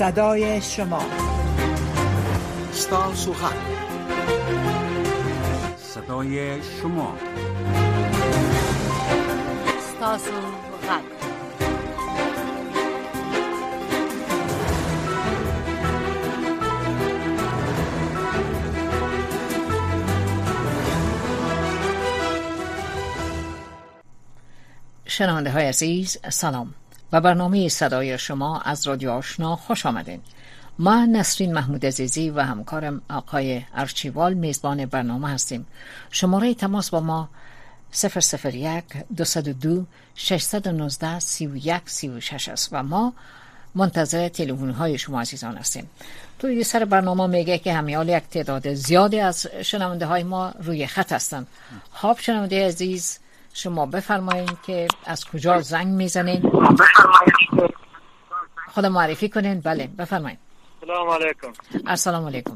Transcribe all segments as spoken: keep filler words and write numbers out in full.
صدای شما، ستاسو حق، صدای شما، ستاسو حق. شنونده های عزیز سلام و برنامه صدای شما از رادیو آشنا خوش آمدین. من نسرین محمود عزیزی و همکارم آقای ارچیوال میزبان برنامه هستیم. شماره تماس با ما صفر صفر یک دو دو شش یک نه سه یک سه شش است و ما منتظر تلفن های شما عزیزان هستیم. توی سر برنامه میگه که همیال یک تعداد زیادی از شنونده های ما روی خط هستند. خب شنونده عزیز، شما بفرمایید که از کجا زنگ میزنین؟ خود معرفی کنین. بله بفرمایید. سلام علیکم. السلام علیکم.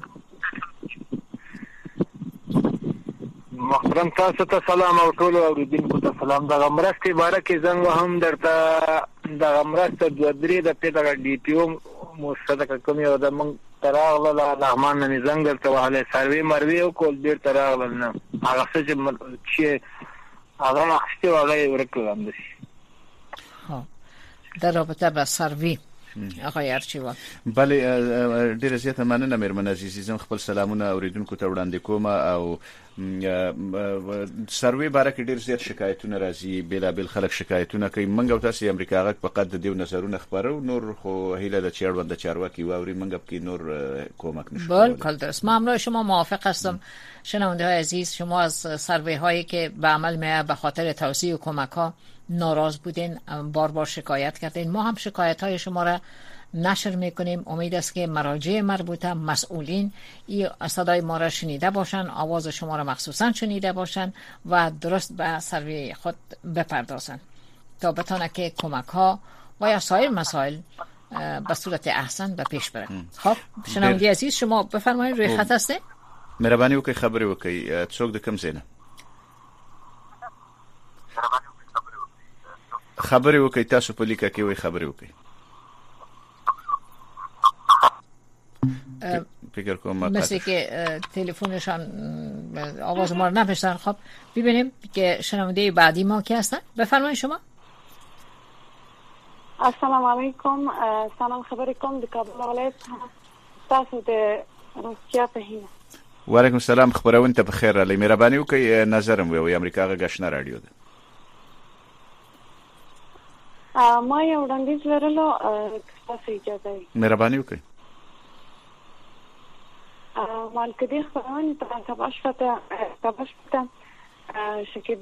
محترم تاسو ته سلام او ټول اوریدونکو ته سلام. د غمرستې باره کې زنګ هم درته د غمرست دوه درې د پیډه ډي پی او مستدک کوم یو د من تراغله رحمان نه زنګ درته وهله سروي مروي او کول ډیر تراغله نه هغه څه چې هغه اخسته وغه ورکړم دي. ها در رابطه با سروي آقای ارچیوال. بله ډیره زیاته مننه مېرمن عزیزي. زم خپل سلامونه اوریدونکو ته وړاندې کوم او سروي باره کې ډیر زیات شکایتونه راځي، بلابل خلک شکایتونه کوي. منګ او تاسو امریکا غږ په قد دیو نظرونه خبرو نور خو هیله د چیروند چارواکي و اوري منګ کې نور کمک نشو. بالکل درست. ممنون، شما موافق هستم. شنونده های عزیز، شما از سروی هایی که به عمل میه به خاطر توزیع کمک ها ناراض بودین، بار بار شکایت کردین. ما هم شکایت های شما را نشر میکنیم. امید است که مراجع مربوطه، مسئولین این صدای ما را شنیده باشن، آواز شما را مخصوصا شنیده باشن و درست به سروی خود بپردازن تا بتانه که کمک ها و یا سایر مسائل به صورت احسن به پیش بره. خب شنونده عزیز، شما بفرمایید روی خط هسته؟ مهرباني وکړئ خبرې وکړئ. څوک د کوم ځای نه خبرې وکړئ؟ تاسو په لیکه کې وایي خبرې وکړئ. فکر کنم مثل که تلفنشان آواز ما رو نپشتن. خب ببینیم که شنونده بعدی ما کی هستن. بفرمایید شما. السلام علیکم. سلام خبرکم د کابل ولایت تاسو د روسیا په هیله. وعلیکم السلام. خبرونه ته بخیر علی. مهرباني وکړئ نظرم وي امریکا غږ آشنا رادیو ده. ما یو وړاندیز لرلو تاسو اجازه وي. مهرباني وکړئ. مال کدی خبرونه ته تبع شته تبع شته شکل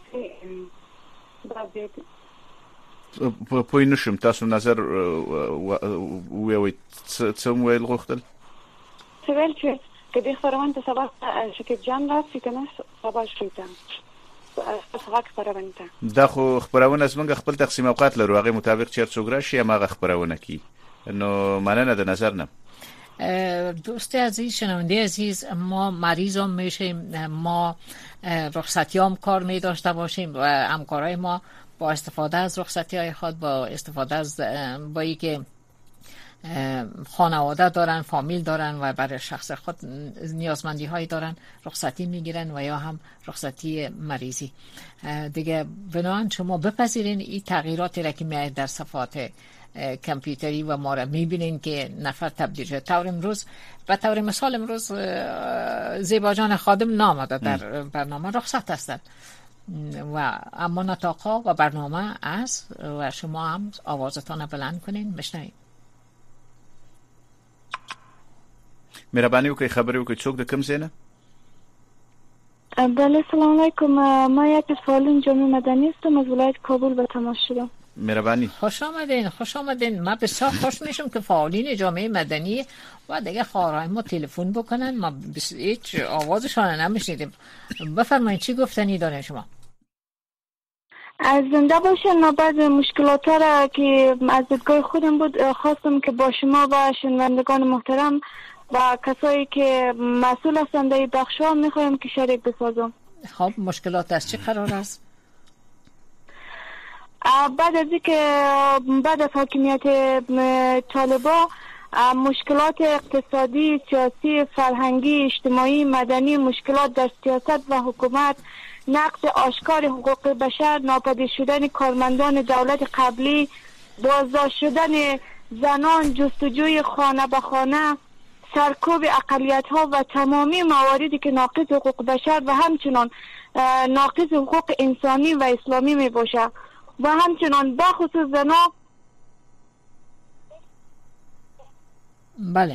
دا په پوی نشم تاسو نظر وی څه ویل غوښتل؟ څه ویل چې کدی خبرونه ته سبا شکل جان راځي کنه سبا شته څه خبرونه دا خو خبرونه زمونږ خپل تقسیم اوقات لرو، هغه مطابق چیر څوک راشي هغه خبرونه کی. نو مننه د نظر نه. دوست عزیز، شنونده عزیز، ما مریض هم میشیم، ما رخصتی هم کار می داشته باشیم و همکارای ما با استفاده از رخصتی های خود، با استفاده از با ای که خانواده دارن، فامیل دارن و برای شخص خود نیازمندی هایی دارن، رخصتی میگیرن و یا هم رخصتی مریضی دیگه. بنابراین شما بپذیرین این تغییراتی را که میاد در صفحات کامپیوتری و ما را میبینین که نفر تبدیل شده. طور امروز به طور مثال امروز زیبا جان خادم نامده در برنامه رخصت هستند و اما نطاقا و برنامه است و شما هم آوازتان بلند کنین بشنویم. مهرباني وکړئ خبرې وکړئ. څوک د کوم ځای نه؟ بله سلام علیکم. ما یک از فعالین جامعه مدنی هستم، از ولایت کابل به تماس شدم. مهربانی. خوش آمدین. خوش آمدین. من بسیار خوش میشم که فعالین جامعه مدنی و دیگه خواهرای ما تلفن بکنن. ما بس هیچ آوازشان نمیشنیدیم. بفرمایید چی گفتنی داره شما؟ از زنده باشن. ما بعض مشکلات را که از دیدگاه خودم بود خواستم که با شما و شنوندگان محترم و کسایی که مسئول هستند در بخش‌ها میخوایم که شریک بسازم. خب مشکلات از چی قرار است؟ بعد از اینکه بعد از حاکمیت طالبا مشکلات اقتصادی، سیاسی، فرهنگی، اجتماعی، مدنی، مشکلات در سیاست و حکومت، نقض آشکار حقوق بشر، ناپدید شدن کارمندان دولت قبلی، بازداشت شدن زنان، جستجوی خانه به خانه، سرکوب اقلیت ها و تمامی مواردی که ناقض حقوق بشر و همچنان ناقض حقوق انسانی و اسلامی می باشه و همچنان بخصوص زنا. بله،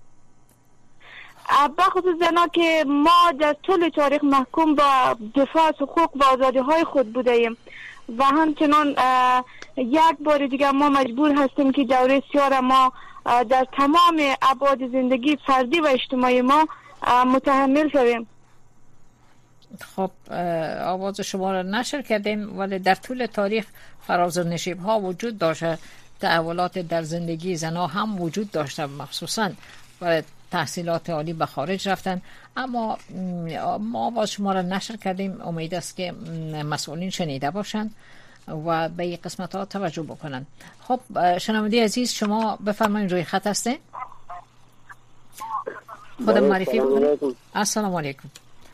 بخصوص زنا که ما در طول تاریخ محکوم با دفاع از حقوق و آزادی های خود بوده ایم و همچنان یک بار دیگر ما مجبور هستیم که دوره سیاه ما در تمام ابعاد زندگی فردی و اجتماعی ما متحمل شویم. خب آواز شما را نشر کردیم، ولی در طول تاریخ فراز و نشیب ها وجود داشته، تحولات در زندگی زنها هم وجود داشته، مخصوصا برای تحصیلات عالی به خارج رفتن، اما ما آواز شما را نشر کردیم. امید است که مسئولین شنیده باشند و به این قسمت ها توجه بکنن. خب شنونده عزیز، شما بفرمایید، روی خط هستین؟ خودم معرفی بکنید. السلام علیکم.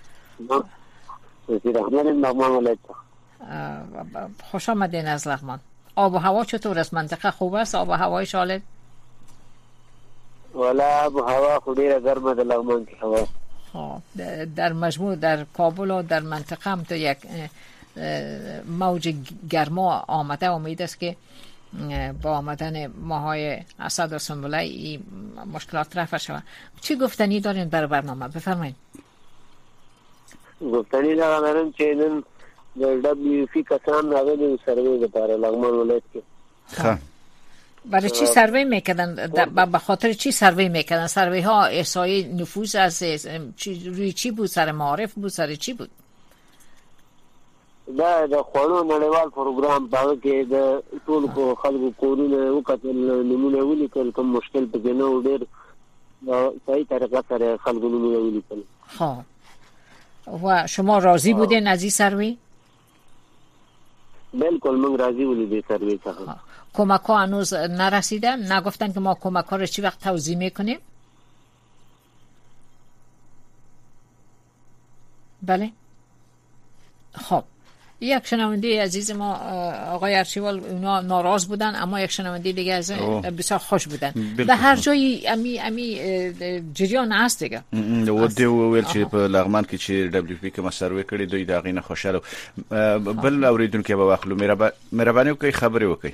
خوش آمدین از لغمان. آب و هوا چطور است؟ منطقه خوب است؟ آب و هوای شالد؟ ولا آب و هوا خودی گرمه در لغمان که هوا. در مجموع در کابل و در منطقه هم تو یک موج گرما آمده. امید است که با آمدن ماهای اسد و سنبله این مشکلات رفع شود. چی گفتنی دارین برای برنامه؟ بفرمایید. گفتنی دارم چې نن د دبلیو پی کسان راغلي سروې لپاره لغمان ولایت کې. خب برای چی سروی میکردن؟ به خاطر چی سروی میکردن؟ سروی ها احصایی نفوس از روی چی بود؟ سر معارف بود؟ سر چی بود؟ دا د خوړو نړیوال پروګرام په کې د ټول خلکو کورونه وکتل، نمونه ولیکل، کوم مشکل پکې نه و، ډېر صحیح طریقه سره خلکو نمونه ولیکل. خب و شما راضی بودین از این سروی؟ بالکل من راضی بودم سروی څخه. کمک ها هنوز نرسیدن؟ نگفتن که ما کمک ها رو چی وقت توزیع میکنیم؟ بله. خب یک شنونده عزیز ما آقای ارچیوال، اونا ناراض بودن، اما یک شنونده دیگه از بسیار خوش بودن. به هر جایی امی امی جریان هست دیگه. و دی ویل چې په لغمان کې چې دبلیو پی کوم سروې کړي دوی دا غینه خوشاله. بل اوریدونکو به واخلو مهرباني وکړئ، خبرې وکړئ.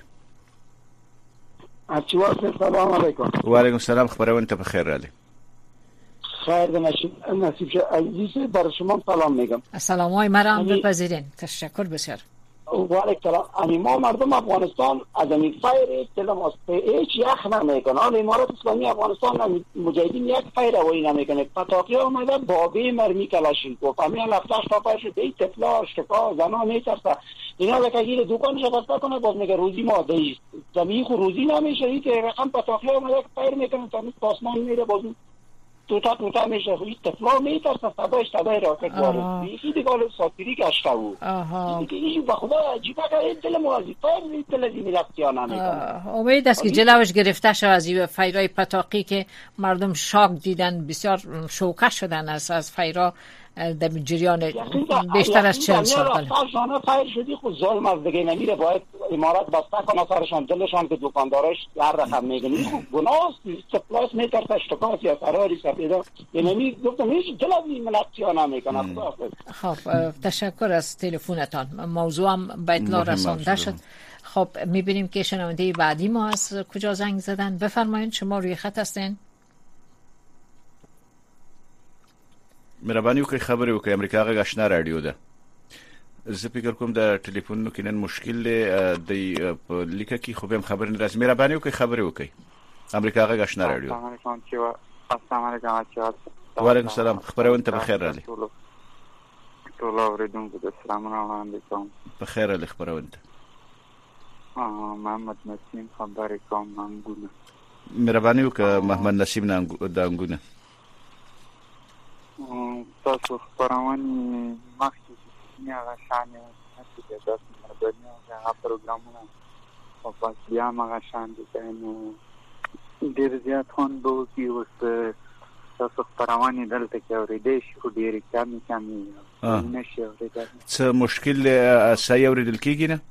ارچیوال سلام علیکم. و علیکم السلام. خبرونه ته بخیر رالی. خیر نصیب نصیب عزیز، برای شما سلام میگم. سلام های مرا بپذیرین. تشکر بسیار. و علیکم السلام. امی ما مردم افغانستان از امی فایر تلماس به هیچ یخ نمیکنه. آن امارات اسلامی افغانستان مجاهدین یک فایر هوایی نمیکنه. پتاقی آمده بابی مرمی کلاشینکوف همین لفتاش پاپا شد ای طفلا اشتکا زنا میترسه. اینا بکگیر دکانش بسته کنه، باز میگه روزی ماده است. زمین خو روزی نمیشه. این که رقم پتاقی آمده فایر میکنه تا پاسمان میره، باز توتا توتا میشه. خو این طفلا میترسه صدای صدای راکت وارد. یکی دیگه ساتیری گشته بود. این به خدا عجیبه که دل موازی فایر دل از این رفتیان نمیکنه. امید است که جلوش گرفته شد از این فایرهای پتاقی که مردم شاک دیدن، بسیار شوکه شدن از از فایرها در جریان بیشتر از چهل سال قبل. سرشانه فایر شدی خود ظلم از دیگه نمیره. باید امارات بسته کنه سرشان دلشان که دکاندارش هر رقم میگن. گناه سپلاس میترسه اشتکاس یا فراری سپیده. یعنی گفتم هیچ دل از این ملکتیا نمیکنه. خب تشکر از تلفونتان. موضوع هم به اطلاع رسانده شد. خب میبینیم که شنونده بعدی ما از کجا زنگ زدن. بفرمایید، شما روی خط هستین. مهرباني وکړئ، خبرې وکړئ. امریکا غږ آشنا رادیو ده. زه فکر کوم د ټلیفون کې نن مشکل دی په لیکه کې، خو به خبر نه راځي. مهرباني وکړئ، خبرې وکړئ. امریکا غږ آشنا رادیو. السلام علیکم. السلام علیکم. و علیکم السلام. خبرونه ته بخیر رالی. ټول اوریدونکو ته سلامونه وړاندې کوم. بخیر رالی. خبرونه ته محمد نسیم خبرې کوم. نانګونه. مهرباني وکړئ محمد نسیم نانګونه. تاسو خبرونه مخکې نه غشانه چې د داس مردانه هغه پروګرامونه او پس بیا ما غشان دي نو ډېر زیات خوند به وکړي. اوس تاسو خپرونې دلته کې اورېدی شي خو ډېرې کمې کمې نه شي اورېدلی. څه مشکل صحیح اورېدل کېږي نه؟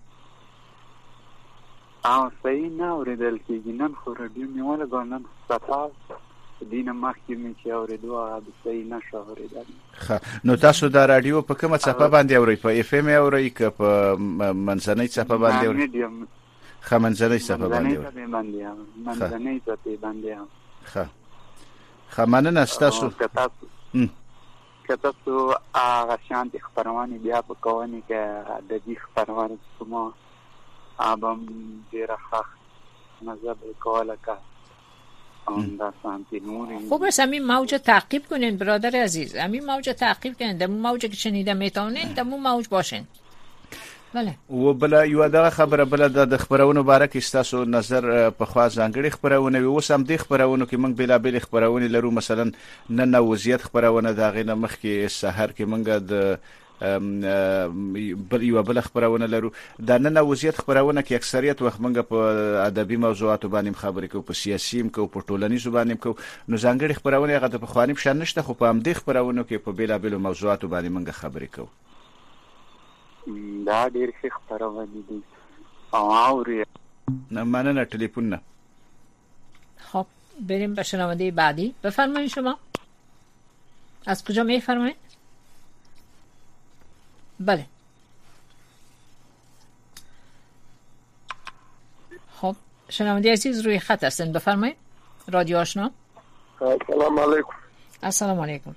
او صحیح نه اورېدل کېږي. نن خو راډیو مې ولګول، نن صفا دې نه مخکې مې چې اورېدو هغه به صحیح نه شو اورېدلی. ښه، نو تاسو دا راډیو په کومه څپه باندې اورئ؟ په اف ام اورئ که په منځنۍ څپه باندې اورئ؟ ښه، منځنۍ څپه باندې اورئ. منځنۍ څپې باندې. ښه ښه، مننه ستاسو. که تاسو که تاسو هغه شانتې خپرونې بیا په کوونې کې ادبي خپرونې شما هغه هم ډېره ښه مزه به کوله که خوب است همین موج تعقیب کنین برادر عزیز، همین موج تعقیب کنین، در موج که شنیده میتونین در موج باشین. بله. و بل یو دغه خبره بل د خبرونو باره کې ستاسو نظر په خوا ځانګړي خبرونه وي. اوس هم د خبرونو کې موږ بلابل خبرونه لرو، مثلا نن وضعیت خبرونه دا غینه مخ کې سحر کې موږ د بل یو بل خبرونه لرو. دا نن وضعیت خبرونه کې اکثریت وخت موږ په ادبي موضوعاتو باندې خبرې کوو، په سیاسي کوو، په ټولنیزو باندې کوو. نو ځانګړي خبرونه هغه په خوانیم شان نشته، خو په هم د خبرونو کې په بلابل موضوعاتو باندې موږ خبرې کوو. دا ډېر ښه خبرونه دي. او اوري نه مننه تلفن نه. خب بریم به شنونده بعدی. بفرمایید شما از کجا میفرمایید؟ بله. خب شنونده عزیز روی خط هستن، بفرمایید. رادیو آشنا. السلام علیکم. السلام علیکم.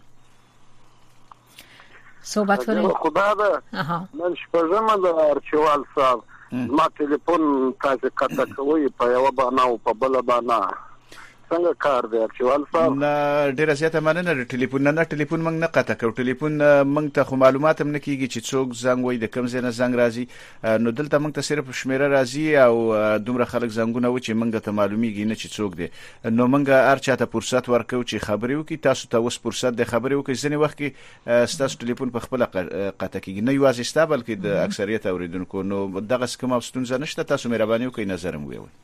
صحبت کنید. خدا ده. من شپږم د ارچوال صاحب ما ټلیفون تاسو کته کوي په یو باندې او په بل باندې څنګه کار دی ارچوال صاحب؟ نه ډیره زیاته مننه. د ټلیفون نه ټلیفون موږ نه قطع کوو. ټلیفون موږ ته خو معلومات هم نه کیږي چې څوک زنګ وای د کوم ځای نه زنګ راځي. نو دلته موږ ته صرف شمیره راځي او دومره خلک زنګونه و چې موږ ته معلومیږي نه چې څوک دی. نو موږ هر چاته فرصت ورکو چې خبرې وکړي. تاسو ته اوس فرصت د خبرې وکړي. ځینې وخت کې ستاسو ټلیفون په خپل قطع کیږي، نه یوازې ستا بلکې د اکثریت اوریدونکو. نو دغه کومه ستونزه نشته. تاسو مهرباني وکړئ نظر مو ووایئ.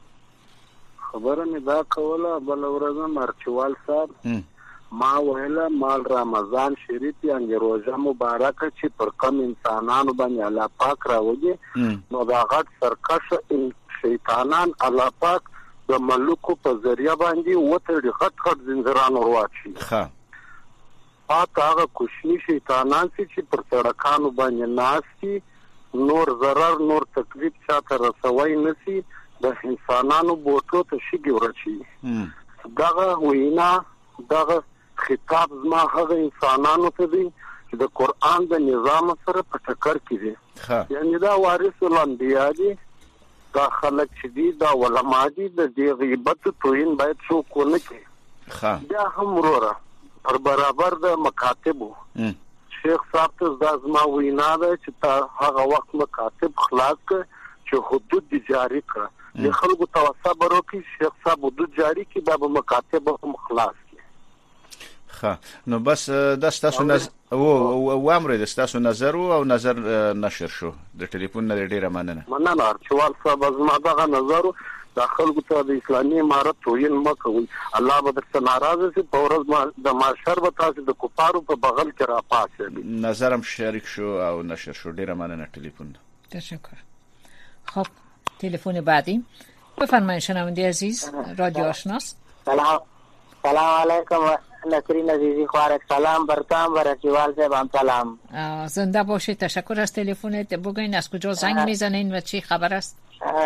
خبره مې دا کوله بل ورځ مرچوال صاحب ما ویله مال رمضان شریف یعنی روزه مبارکه چې پر کم انسانانو باندې الله پاک راوږي، نو دا غټ سرکش شیطانان الله پاک د ملوکو په ذریعہ باندې وتړي، غټ غټ زنجیران ورواچي. ښه پاک هغه کوشنی شیطانان چې پر سړکانو باندې ناشتي نور ضرر نور تکلیف چاته رسوي نسی، د انسانانو بوټو ته شګي ورچی. دغه وینا دغه خطاب زما هغه انسانانو ته دی چې د قران د نظام سره په ټکر کې دي. یعنی دا وارث الانبیاء دي، دا خلک چې دي دا علما دي، د دې غیبت توهین باید څوک ونه کړي. بیا هم وروره پر برابر د مکاتبو شیخ صاحب ته دا زما وینا ده چې تا هغه وخت مکاتب خلاص کړ چې حدود جاری کړ. د خلکو توسع وکړي شیخ صاحب حدود جاری کړي، دا به مکاتب هم خلاص کړي. ښه نو بس دا ستاسو نظر او امر د ستاسو نظر او نظر نشر شو. د ټلیفون نه ډیره مننه. مننه ارچوال صاحب. زما دغه نظر د خلکو ته د اسلامي امارت توهین مکوي. الله به درته ناراضه شي. په ورځ د محشر به تاسو د کفارو په بغل کې را پاسې. نظرم شریک شو او نشر شو. ډیره مننه ټلیفون. تشکر. خب تلفن بعدی بفرمایید شنونده عزیز رادیو آشناست. سلام سلام علیکم نسرین عزیزی خوارک. سلام برکام برچوال صاحب هم سلام. زنده باشید. تشکر از تلفنت. بگوین از کجا زنگ میزنین و چی خبر است؟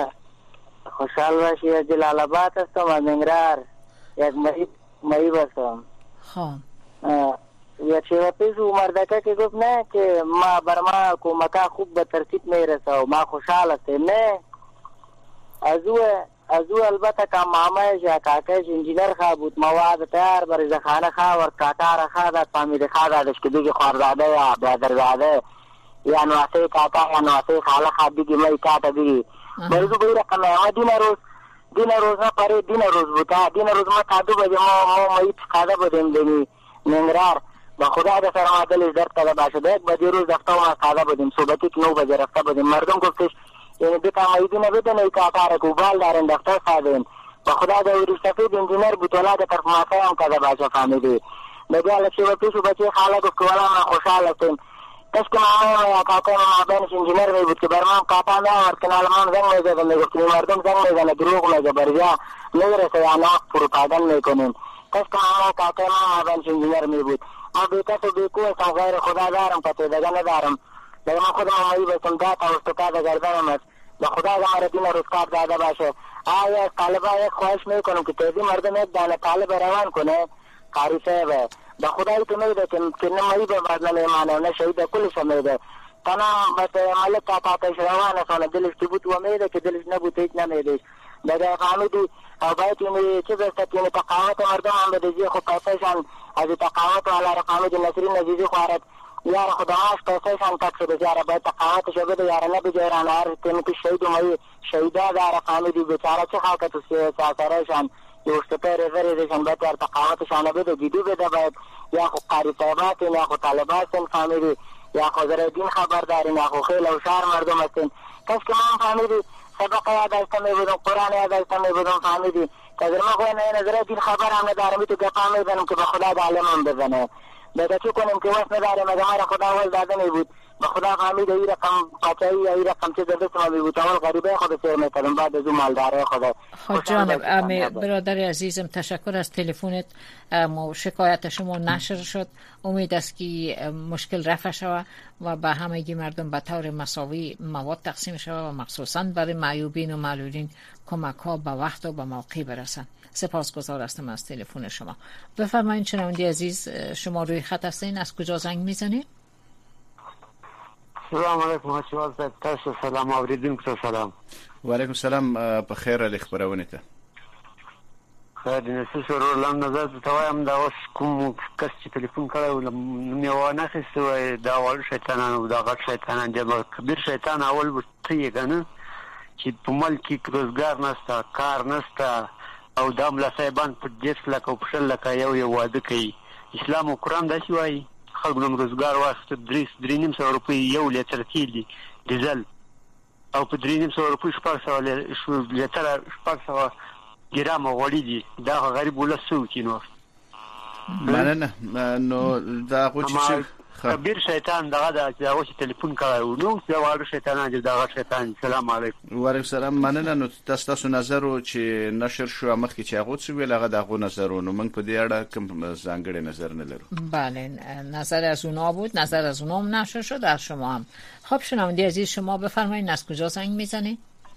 خوشحال باشید. جلال آباد هستم از ننگرهار. یک مریض مریض هستم. خب یک شیوه پیش مردکه که گفت نه که ما بر ما کمکا خوب به ترتیب میرسه و ما خوشحال هستیم. نه از او از او البته که مامایش یا کاکایش انجینر خواه بود، مواد تیار بر خانه خواه و کاکا را خواه داد فامید خواه دادش که دیگه خوارداده یا برادرزاده یا نواسه کاکا یا نواسه خاله خواه دیگه مای کاتا دیگه برزو بایی رقم اما دین روز دین روز ما پاره دین روز بوده. دین روز ما تادو بده ما ما مایت خاده بدیم دینی ننگرار با خدا ده سر ما دلش درد تده باشه. ده یک بدی روز دفته ما خاده بدیم صبحتی که نو بجه رفته بدیم. مردم گفتش یعنی بیتا مایدی نبیده نی کاکا را کوبال دارن دفتر سادن به خدا د ورسفید انجینر بوتولا د طرف ماته هم کده باشه فهمیدی د بیا له چې پیسو بچي خالد کولا ما خوشاله تم تاسو کومه یا کاکا ما بنش انجینر وي بوت برمان کاکا ما ورته علمان زنگ میزدم میگفتم مردم زنگ میزنه دروغ میگه بریا نمیرسه یا نه پروپاگاند میکنین تاسو کومه کاکا ما بنش انجینر می بود ما به تاسو به کوه تا غیر خدا دارم پته دغه نه دارم دغه ما خودم مې به تم دا تاسو ته دا گردنم به خدا زماره دین روزگار داده باشه آیا طالبا یک خواهش میکنم که تیزی مردم یک دانه طالب روان کنه قاری صاحب به خدای تو میده که نمایی به بدل ایمانه نه شهید کلش میده تمام بس ملک کا پاتش روانه سونه دلش کی بود و میده که دلش نبود هیچ نمیده دغه فهمیدی او باید اینه چه بسته که تقاوت مردم هم بده خو پاتشان از تقاوت والا رقامه نصرین عزیزی خوارد یار خداش پیسهشان تک شده یار باید تقاوت شده بده یار نه بجیران هر تیم که شهید مایی شهیده داره فهمیدی بیچاره چه خاکت سی ساسرشان یو شپره ورېدشان باید یار تقاوتشان بده دیدو بده باید یا خو قاری صاحبات یا خو طالبات فهمیدی یا خو زرالدین خبردارین یا خو خیل و شهر مردم هستین کس که من فهمیدی سبق یاداشته می بودم قرآن یاداشته می بودم فهمیدی که اگر ما خواهی نه زرالدین خبر هم ندارم تو گپا می زنم که به خدا د عالم بزنه بده چی کنیم که وقت نداریم اگر ما را خدا ول داده می بود به خدا فهمیده ای رقم پاچایی ای رقم چه دست ما می بود اول غریبه خود سیر می کردم بعد از اون مالداره خود خود جانب امی برادر عزیزم تشکر از تلفنت شکایت شما نشر شد امید است که مشکل رفع شود و به همگی مردم به طور مساوی مواد تقسیم شود و مخصوصا برای معیوبین و معلولین کمک ها به وقت و به موقع برسند. سپاسگزار هستم از تلفن شما. بفرمایید شنونده عزیز شما روی خط هستین از کجا زنگ میزنید؟ سلام علیکم حشوال صاحب تاسو سلام اوریدونکو سلام. و علیکم السلام په خیر ال خبرونه ته. خیر دې نسو ورولم نظر ته وایم دا اوس کوم کس چې ټلیفون کړو نو میوانه خسته دا ول شیطانانو دا غټ شیطانان جبر کبیر شیطان اول ورته یې کنه چې په ملک کې روزګار نشته کار نشته او د املا صاحبان په دې لکه په شل لکه یو یو واده کوي اسلام او قران دا شي وایي خلکو نوم روزګار واسطه درې درې نیم سو روپۍ یو لیټر تیل ډیزل او په درې نیم سو روپۍ شپږ سوه لیټر شپږ سوه ګرام غوړي دي دا غریب ولسو کینو مننه نو دا غو چې کبیر شیطان دغه د اوس ټلیفون کړو نو دا وړو شیطان دی دغه شیطان سلام علیکم و علیکم السلام مننه نو تاسو تاسو نظر چې نشر شو مخکې چې هغه څه ویل هغه دغه نظرونه موږ په دې اړه کوم ځانګړی نظر نه لرو. بله نظر از اونا بود نظر از اونام نشر شد از شما هم. خب شنونده عزیز شما بفرمایید از کجا زنگ میزنید؟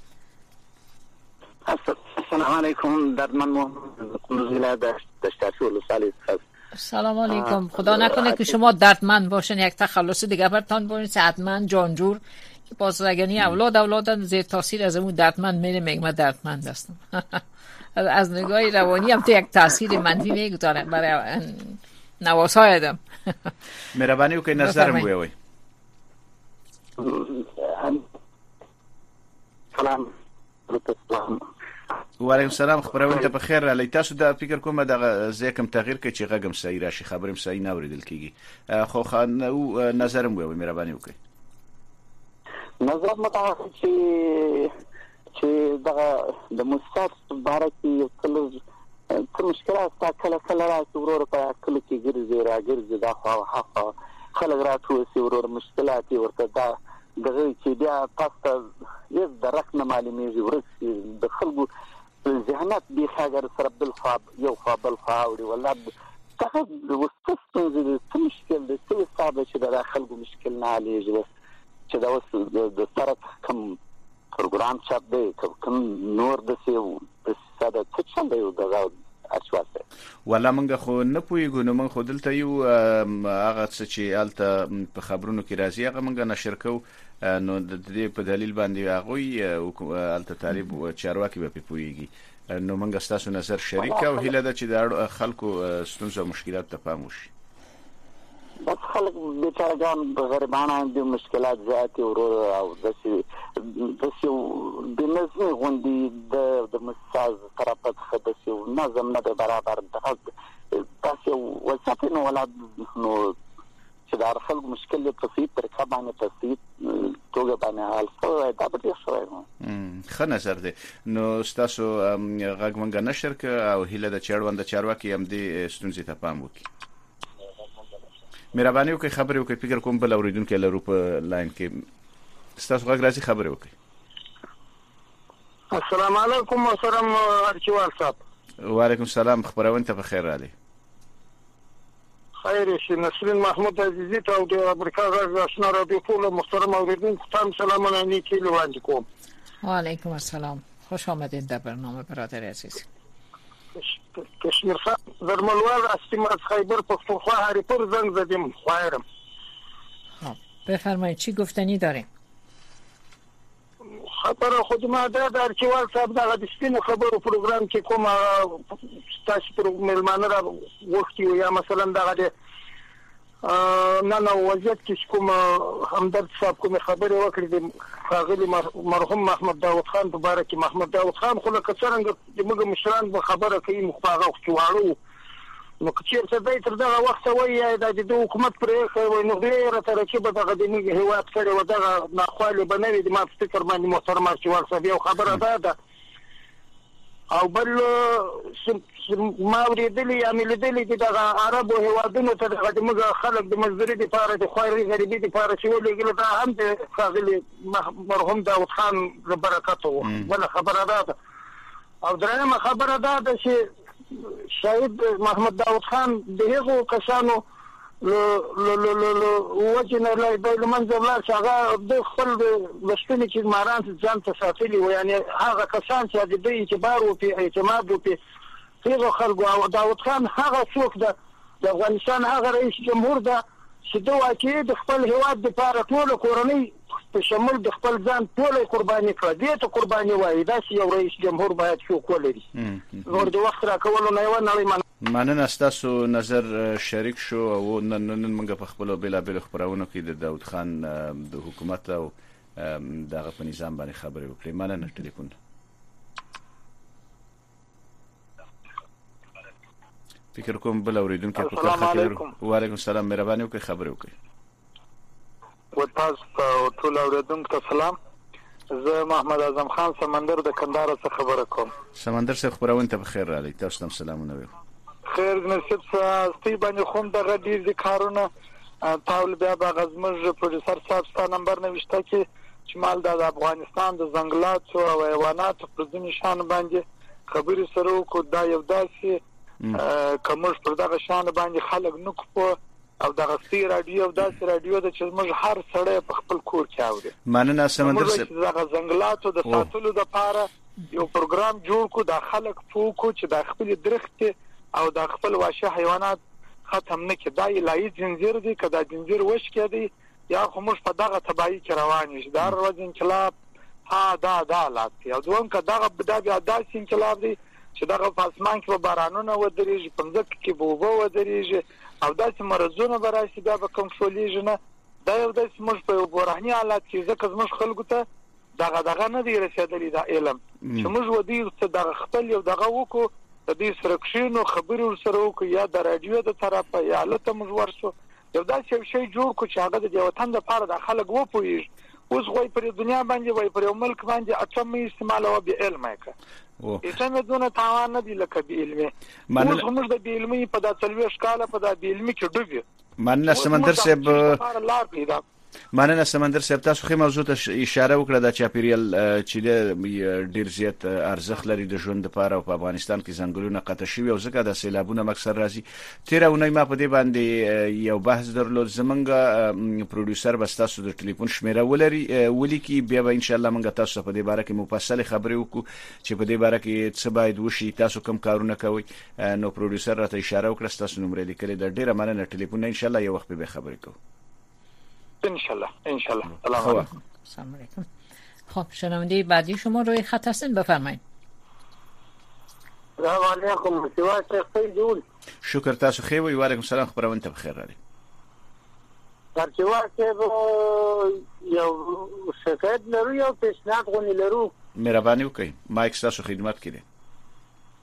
السلام علیکم در من قندوزیله دشترسی ولسوالی هست. سلام علیکم. خدا نکنه که شما دردمند باشن یک تخلص دیگه برتان باشین حتما جانجور که بازرگانی اولاد اولادن زیر تاثیر از اون دردمند میره میگه من دردمند هستم. از نگاه روانی هم تو یک تاثیر منفی میگذاره برای نواسای آدم. مهربانی وکړئ نظرم ووایئ. سلام وعلیکم السلام خبرونه ته په خیر علی تاسو دا فکر کوم دا زیکم تغییر کې چې غږم صحیح راشي خبرم صحیح نه اوریدل کیږي خو خان او نظرم وي مهرباني وکړئ. نظر مته چې چې دا د مستقبل باره کې کله کوم مشکلات تا کله کله راځي ورور په کله کې ګرځي راګرځي دا خو حق خلک راټول سي ورور مشکلات ورته دا دغه چې بیا تاسو یو درک نه معلومیږي ورسې د خلکو ذهنات به خاطر سره بل خو یو خو بل خو او ولا څه وسته د مشکل د څه صاحب چې د خلکو مشکل نه علیږي چې دا اوس د طرف کوم پروګرام چاپ دی کوم نور د څه د ساده څه څنګه یو دغه اچواسه ولا منګه خو نه پویګو نو من خو دلته یو هغه څه چې الته په خبرونو کې راځي هغه منګه نشر کو نو د دې په دلیل باندې هغه الته طالب چارواکي به پویږي نو منګه تاسو نظر شریک او هله د چې د خلکو ستونزې او مشکلات ته پام وشي. بس خلک بیچارهګان غریبانه د مشکلات زیات ورو او داسې داسې د نظم غوندي د د مساز طرفت خداسې نظم نه برابر د داسې وساتنه ولا نو چې د خلکو مشکل په سي طریقه باندې تصدیق توګه باندې حل شوی دا به ډېر شوی نو ښه نظر دی. نو ستاسو غږ مونږ نشر که او هیله ده چې اړوند چارواکي همدې ستونزې ته پام وکړي. مهرباني وکړئ خبرې وکړئ. فکر کوم بل اورېدونکی لرو په لاین کې. ستاسو غږ راځي، خبرې وکړئ. السلام علیکم محترم ارچیوال صاحب. وعلیکم السلام. خبرونه ته بخیر راغلی. خیر شي. نسرین محمود عزیزی ته او د امریکا غږ آشنا رادیو ټول محترم اوریدونکو ته سلامونه نیکی وړاندې کوم. و علیکم السلام. خوش آمدید در برنامه برادر عزیز. کشمیر خان درملوال استیم از خیبر پختونخوا هریپور زنگ زدیم. خواهرم. خب بفرمایید چی گفتنی داریم؟ خبر خود ما دا د ارچیوال صاحب دغه د سپینو خبرو پروګرام کې کوم تاسو پر ملمانه را وختي یا مثلا دغه د نه نو وضعیت کې کوم همدرد صاحب کوم خبرې وکړې د ښاغلي مرحوم محمد داود خان په باره کې. محمد داود خان خو لکه څرنګه زموږ مشران به خبره کوي موږ په هغه وخت کې واړه نو که چېرته دی تر دغه وخته وایي یا د حکومت پرېښی وای نو ډېره ترقي به دغه د موږ هېواد کړې وه. دغه ناخوالې به نه وي. زما په فکر باندې محترم ارچیوال صاحب یو خبره دا ده. او بل ما اورېدلي یا مې لیدلي دي دغه عربو هېوادونو ته دغه زموږ خلک د مزدوري دپاره د خوارۍ غریبۍ دپاره چې ولېږلي دا هم د ښاغلي مرحوم داود خان له برکته و. بله خبره دا ده. او درېیمه خبره دا ده چې شاید محمد داود خان د هغو کسانو وجه نه له منځه ولاړ چې هغه د خپل لښتنې چې ماران ځان ته ساتلي وو. یعنې هغه کسان چې د دوی اعتبار وکړي اعتماد وکړي هغو خلکو. او داود خان هغه څوک ده د افغانستان هغه رئیس جمهور ده چې د واقعي د خپل هېواد دپاره ټوله کورنۍ په شمول د خپل ځان ټوله قرباني کړه. دې ته قرباني وایي. داسې یو رئیس جمهور باید څوک ولري. نور د وخت راکولو نه یوه نړۍ مننه. ستاسو نظر شریک شو او نن نن موږ په خپلو بېلابېلو خپرونو کې د داود خان د حکومت او دغه په نظام باندې خبرې وکړې. مننه. ټلیفون فکر کوم بل اورېدونکی په کرښه کې لرو. وعلیکم السلام. مهرباني وکړئ خبرې وکړئ. و تاسو ته ټول اورېدونکو ته سلام. زه محمد اعظم خان سمندر د کندهار څخه خبره کوم. سمندر صاحب خبرونه ته بخیر راغلی. تاسو ته سلامونه وایم. خیر نصیب ستی باندې خوم دغه ډیر دي کارونه تاول بیا به غزمج پروډوسر صاحب ستا نمبر نوښته کې چې مال د افغانستان د ځنګلاتو او حیواناتو پر ځینې شان باندې خبرې سره وکړو. دا یو داسې کومش پر دغه شان باندې خلک نه کوو او دغه سی رادیو داسې رادیو د چې موږ هر سړی په خپل کور کې اوري. مننه سمندر صاحب. دغه ځنګلاتو د ساتلو لپاره یو پروګرام جوړ کو د خلک فوکو چې د خپل درخت او د خپل واشه حیوانات ختم نه کړي. دا الهي زنجیر دی. که دا زنجیر وش کړي یا خو موږ په دغه تباہي کې روان یو. دا ورځ انقلاب ها دا دا حالات دی. او دوم که دغه دا بیا داسې انقلاب دی چې دغه په اسمان کې به بارانونه ودرېږي، په ځمکه کې به اوبه ودرېږي او داسې مرضونه به راشي بیا به کنټرولېږي نه. دا یو داسې موږ په یو بحراني حالات کې ځکه زموږ خلکو ته دغه دغه نه دی رسېدلی دا علم چې موږ ودی څه دغه خپل یو دغه وکړو د دې سره کښېنو خبرې ورسره وکړو یا د راډیو د طرفه یا هلته موږ ورسو یو داسې یو شی جوړ کړو چې هغه د دې وطن دپاره د خلک وپوهېږي. اوس وایي پر دنیا باندې وایي پر یو ملک باندې اټم مه استعمالوه بې علمه یې کړه. اټم یې دونه تاوان نه دی لکه بې علمي. اوس خو موږ د بې علمۍ په دا څلوېښت کاله په دا بې علمي کې ډوب یو. مننه سمندر صاحب. مننه سمندر صاحب. تاسو خې موضوع ته اشاره وکړه د چاپیریال چې ډیر زیات ارزښت لري د ژوند لپاره او په افغانستان کې ځنګلونه قطع شوي او ځکه د سیلابونو مکسر راځي. تیره اونۍ ما په دې باندې یو بحث درلود. زمونږ پروډوسر به ستاسو د ټلیفون شمیره ولري ولیکي بیا به ان شاء الله موږ تاسو په دې باره کې مفصل خبرې وکړو چې په دې باره کې څه باید وشي، تاسو کوم کارونه کوئ. نو پروډوسر راته اشاره وکړه ستاسو نمبر لیکلې د ډیره مننه. ټلیفون ان شاء الله یو وخت به خبرې کوو. ان شاء الله ان شاء الله. سلام علیکم. سلام علیکم. خب شنونده بعدی شما روی خط هستین بفرمایید. سلام علیکم. سیواش خیلی جون. شکر تاسو خیر وي. وعلیکم السلام. خبرونه ته بخیر راځي. سیواش یو شکایت لرو یو پیشنهاد غونې لرو. مهرباني وکړئ. مایک تاسو خدمت کړي.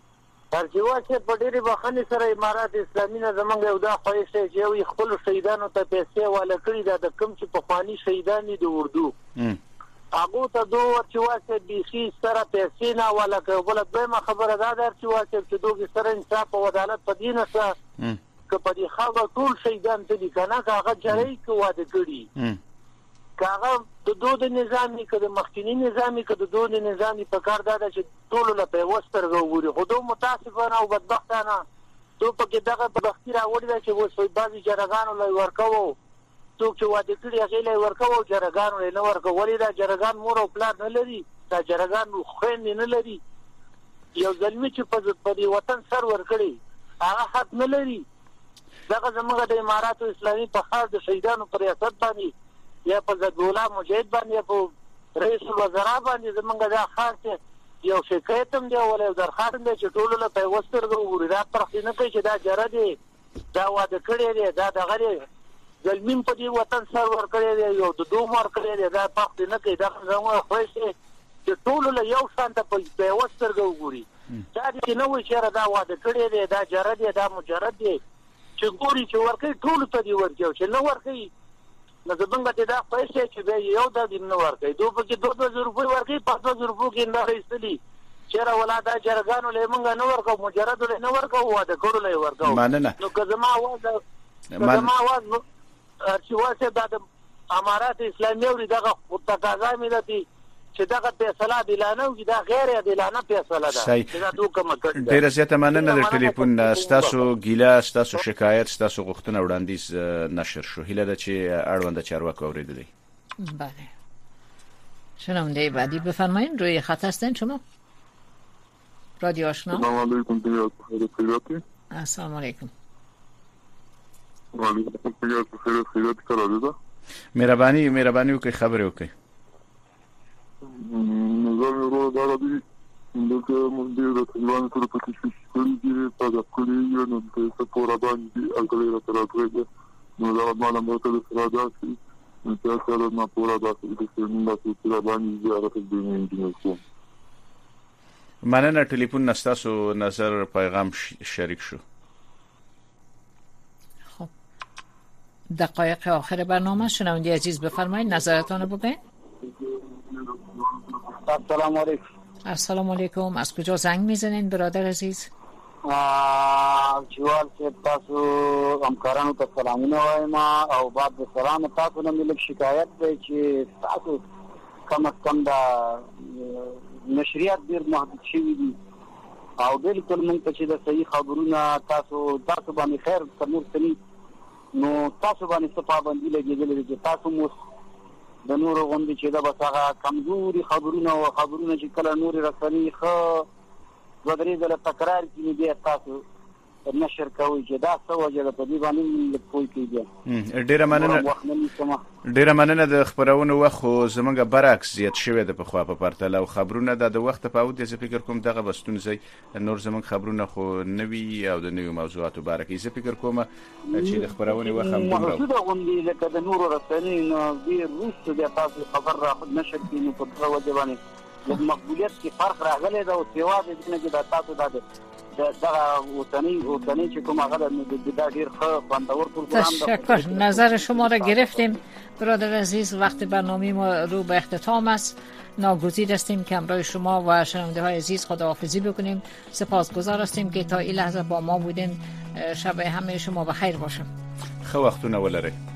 ارچیوال چې په ډېرې بخښنې سره امارات اسلامي نه زمونږ یو دا خواهش دی چې یو خپلو شهیدانو ته پیسې واله کړي دا د کوم چې پخواني شهیدان دي د اردو هغو ته دو ارچیوال چې بیخي سره پیسې نه واله کوي. بله دویمه خبره دا ده ارچیوال چې دوی سره انصاف او عدالت په دې نشته که په دې خاوره ټول شهیدان ته دي که نه که هغه جرۍ که واده کړي که هغه د دو د نظامي که د مخکیني نظامي که د دو د نظامي په کار دا ده چې ټولو له په یوه سترګه وګوري. خو دو متاسفانه او بدبختانه دو پکې دغه بدبختي راوړې ده چې اوس بعضې جرګانو له یې ورکوو څوک چې واده کړي هغې له یې ورکوو جرګانو یې نه ورکوو. ولې دا جرګان مور او پلار نه لري دا جرګان خویندې نه لري. یو زلمي چې په دې وطن سر ورکړي هغه حق نه لري. دغه زموږ د اماراتو اسلامي په خاص د شهیدانو په ریاست باندې یا په ضدالله مجاهد باندې یا په رئیس الوزرا باندې زمونږ دا خاص یو شکایت هم دی او یو درخواست دی چې ټولو له په یوه سترګه وګوري. دا فرق نه کوي چې دا جره دی دا واده کړی دی دا دغه دی زلمي په دې وطن سر ورکړی دی یو د دوم ورکړی دی دا فرق نه کوي. دا زموږ خواهش دی چې ټولو له یو شان ته په یوه سترګه وګوري. دا دې نه وایي چېرې دا واده کړی دی دا جره دی دا مجرد دی چې ګوري چې ورکوي ټولو ته دې ورکوي او چې نه ورکوي نو زمونږ ته دا خواهش دی چې بیا یو دا دې نه ورکوي. دو پکې دوه دوه زره روپۍ ورکوي پنځه دوه زره روپو کې نه ایستلي چېرې ولا دا جرګانو له یې مونږ نه ورکوو مجردو له یې نه ورکوو واده کړو له یې ورکوو. نو که زما اواز که زما اواز ارچیوال صاحب دا د امارات اسلامي اوري دغه تقاضا مې ده چې دغه فیصله عادلانه وي دا غیر عادلانه فیصله ده چې دا دوه کومه کړې ده. ډېره زیاته مننه د ټلیفون ستاسو ګیله ستاسو شکایت ستاسو غوښتنه وړاندیز نشر شو. هیله ده چې اړونده چارواکو اوریدلی. بله شنونده بعدی بفرمایید روی خط هستین شما رادیو آشنا. سلام علیکم خیراتی. السلام علیکم. وعلیکم السلام خیراتی کرا ده. مهرباني مهرباني وکړئ خبرې وکړئ. نظام رو دارا دی لکه مونږ د طالبانو سره په تشویش کړي دي په دا کړی یو نو په پورا باندې الګلې را تراځي نو دا معلومه مرته د سره داسي نو تاسو سره ما پورا داسي د څنګه د پورا باندې زیارت د انجینر کوم. مننه ټلیفون نستاسو نظر پیغام شریک شو. خب دقایق آخر برنامه شنونده عزیز بفرمایید نظرتون رو بگین. السلام علیکم. السلام علیکم. از کجا زنگ میزنین برادر عزیز؟ جوال سے تاسو همکارانو ته سلامونه وایم او بعد د سلام تاسو نه ملک شکایت دی چې تاسو کم از کم دا نشریات ډیر محدود شوي دي او بالکل موږ ته چې د صحیح خبرونه تاسو تاسو باندې خیر کوم څه نو تاسو باندې څه پابندي لګېدلې چې تاسو مو د نورو غوندې چې دا بس هغه کمزوري خبرونه او خبرونه چې کله نورې رسنۍ ښه دوه درې ځله تکرار کړي بیا تاسو نشر کوئ چې دا څه وجه ده په دې باندې لږ پوه کړئ. ډېره مننه ډېره مننه د خپرونو وخت خو زموږ برعکس زیات شوی ده پخوا په پرتله او خبرونه دا د وخت په اود زه فکر کوم دغه به ستونزې نور زموږ خبرونه خو نوي او د نویو موضوعاتو باره کې زه فکر کوم چې د خپرونې وخت هم دومره محدوده غوندې لکه د نورو رسنیو نه ډېر وروسته بیا تاسو خبر را نشر کړي نو په دغه وجه باندې د مقبولیت کې فرق راغلی ده او سوا د دې نه چې دا تاسو دا دغه اوسنی اوسنی چې کوم هغه د ډیر ښه خوندور پروګرام تشکر. نظر شما را گرفتیم برادر عزیز. وقت برنامه ما رو به اختتام است. ناگزیر هستیم که همراه شما و شنونده های عزیز خداحافظی بکنیم. سپاسگزار هستیم که تا این لحظه با ما بودین. شب همه شما بخیر باشه. خو وختونه ولرئ.